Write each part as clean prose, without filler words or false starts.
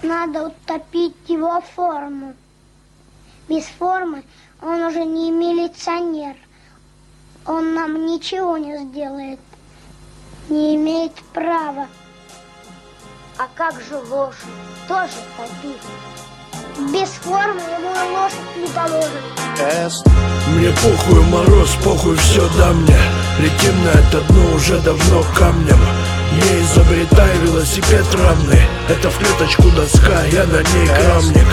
Надо утопить его форму. Без формы он уже не милиционер. Он нам ничего не сделает. Не имеет права. А как же лошадь? Тоже топить. Без формы ему лошадь не положит. Мне похуй мороз, похуй все да мне. Летим на это дно уже давно камнем. Не изобретай велосипед равный. Это в клеточку доска, я на ней крамник.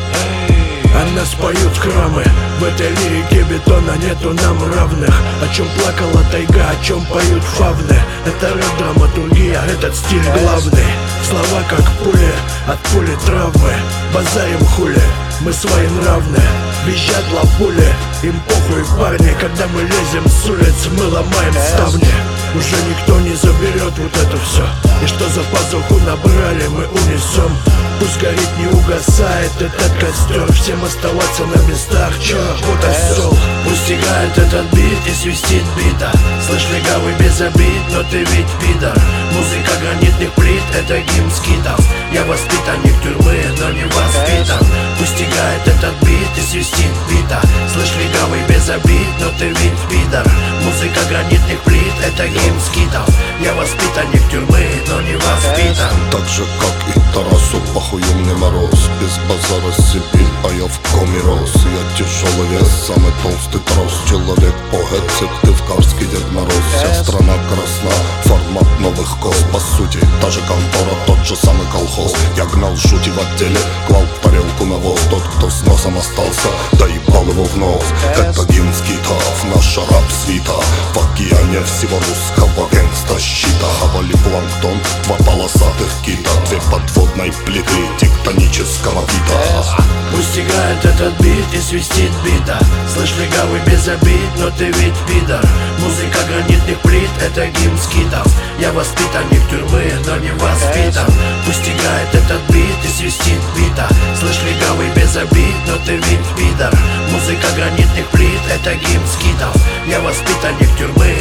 А нас поют храмы. В этой лирике бетона нету нам равных. О чем плакала тайга, о чем поют фавны. Это рэп-драматургия, этот стиль главный. Слова как пули, от пули травмы. Базарим хули, мы своенравны. Визжат лапули, им похуй парни. Когда мы лезем с улиц, мы ломаем ставни. Уже никто не заберет вот это все. И что за пазуху набрали, мы унесем. Пусть горит, не угасает этот костер. Всем оставаться на местах, чё, вот осёл. Пусть играет этот бит и свистит бита. Слышь, легавый без обид, но ты ведь пидор. Музыка гранитных плит, это гимн скитов. Я воспитанник тюрьмы, но не воспитан. Пусть играет этот бит и свистит бита. Слышь, легавый без обид, но ты ведь пидор. Музыка гранитных плит, это гимн скитов. Я воспитанник тюрьмы, но не воспитан. Так же, как и Тарасу, похуй мне мороз. Без базара Сибирь, а я в коме рос. Я тяжелый вес, самый толстый трос. Человек-поэт, Сыктывкарский Дед Мороз. Вся страна красна, формат новых коз. По сути, та же контора, тот же самый колхоз. Я гнал шути в отделе, клал в тарелку навоз. Тот, кто с носом остался, да ебал его в нос. Это гимн скитов, наша рап-свита. В океане всего русского гэнгста щита. Хавали планктон, два полосатых кита. Две подводной плиты тектонического вида. Пусть играет этот бит и свистит бита. Слышь, легавый без обид, но ты ведь пидор. Музыка гранитных плит, это гимн скитов. Я воспитанник тюрьмы, но не воспитан. Пусть играет этот бит и свистит бита. Слышь, легавый без обид, но ты ведь пидор. Музыка гранитных плит, это гимн скитов. Я воспитанник тюрьмы,